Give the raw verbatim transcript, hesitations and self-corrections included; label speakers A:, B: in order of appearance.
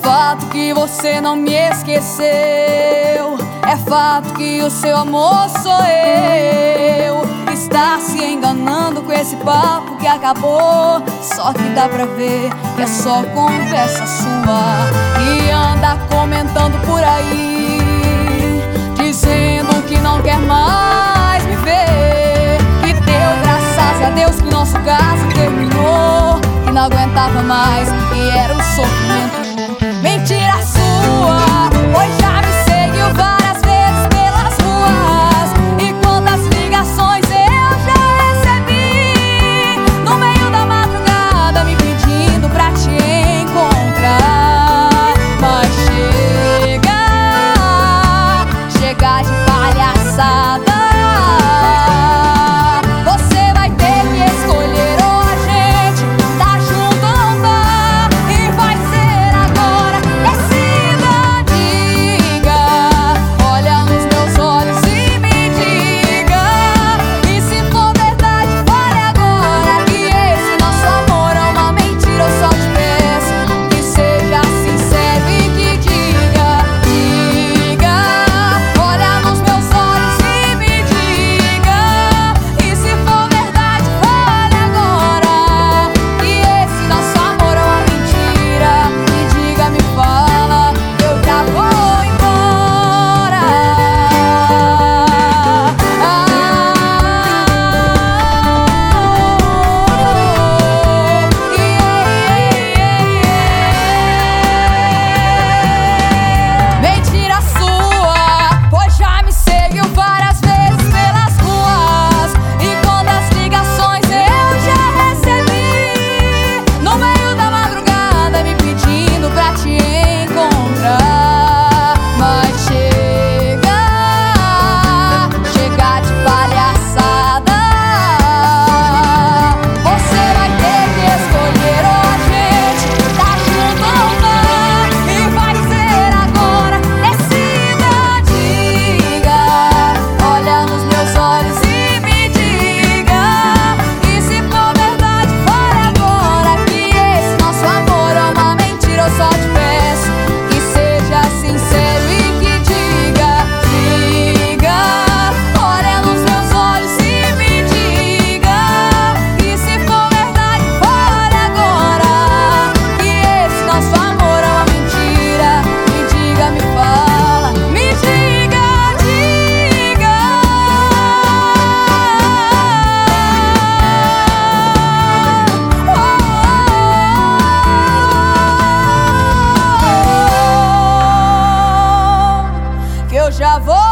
A: fato que você não me esqueceu, é fato que o seu amor sou eu. Está se enganando com esse papo que acabou, só que dá pra ver que é só conversa sua. E anda comentando por aí, dizendo que não quer mais me ver, que deu graças a Deus que o nosso caso terminou, que não aguentava mais e era um sofrimento. Mentira sua, pois já me seguiu várias vezes pelas ruas, e quantas ligações eu já recebi no meio da madrugada me pedindo pra te encontrar. Mas chega, chega de palhaçada. Você vai ter que escolher, ou a gente tá junto ou não tá, e vai ser agora. Decida, diga, olha nos meus olhos e me diga, e se for verdade fale agora, que esse nosso amor é uma mentira. Eu só te peço que seja sincero e que diga, diga, olha nos meus olhos e me diga, e se for verdade fale agora, que esse nosso amor é uma mentira. Me diga, me fala, eu já vou embora. Ah, mentira sua, pois já me seguiu várias vezes pelas ruas, e quantas ligações eu já recebi no meio da madrugada me pedindo pra te encontrar. Mas chega, chega de palhaçada. Você vai ter que escolher, ou a gente tá junto ou não tá, e vai ser agora. Decida, diga, olha nos meus olhos e me diga, e se for verdade fale agora, que esse nosso amor é uma mentira. Eu só te peço que seja sincero e que diga, diga, olha nos meus olhos e me diga, e se for verdade fale agora, que esse nosso amor é uma mentira. Me diga, me fala, me diga, diga. Oh, que eu já vou